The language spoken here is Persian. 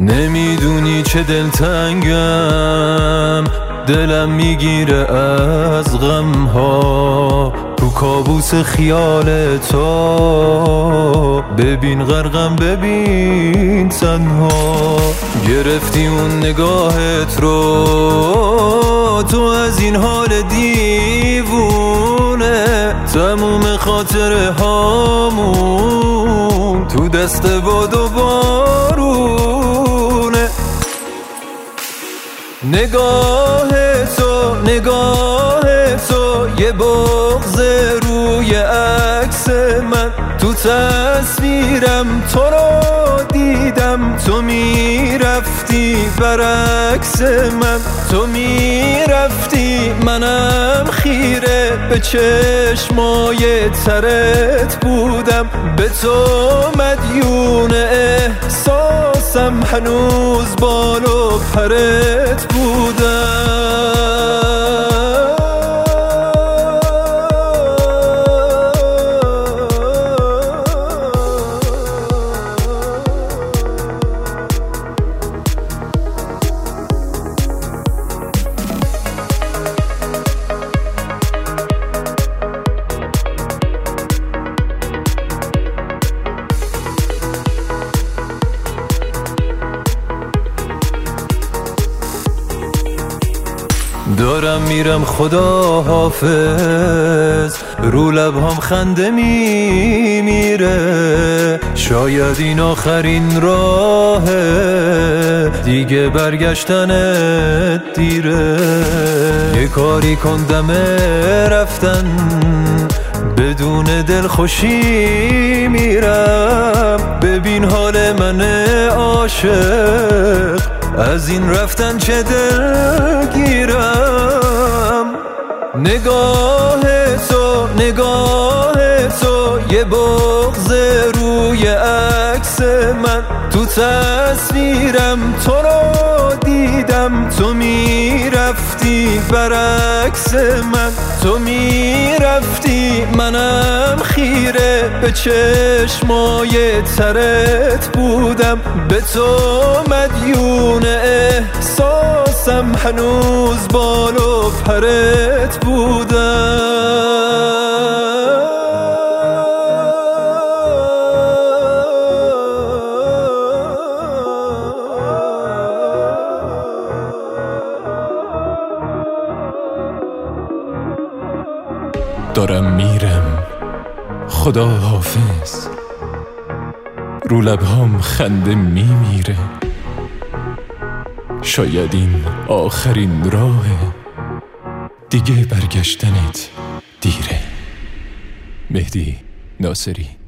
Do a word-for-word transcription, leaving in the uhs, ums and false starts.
نمیدونی چه دلتنگم، دلم میگیره از غم ها، تو کابوس خیال تو. ببین غرقم ببین تنها، گرفتی اون نگاهت رو، تو از این حال دیوونه. تموم خاطره هامون تو دست باد و بارونه. نگاه تو نگاه تو یه بغض روی عکس من، تو تصویرم تو رو دیدم. تو میرفتی برعکس من، تو میرفتی منم خیره به چشمای ترت بودم. به تو مدیون احساسم، هنوز بال و پرت بودم. دارم میرم خدا حافظ، رو لبهام خنده میمیره. شاید این آخرین راهه، دیگه برگشتنت دیره. یه کاری کن دم رفتن، بدون دلخوشی میرم. ببین حال من عاشق، از این رفتن چه دلگیرم. نگاه تو نگاه تو یه بغض روی عکس من، تو تصویرم تو رو دیدم. تو میرفتی برعکس من، تو میرفتی منم خیره به چشمای ترت بودم. به تو مدیون احساسم، هنوز بال و پرت بودم. دارم میرم خدا حافظ، رو لبهام خنده میمیره. شاید این آخرین راهه، دیگه برگشتنت دیره. مهدی ناصری.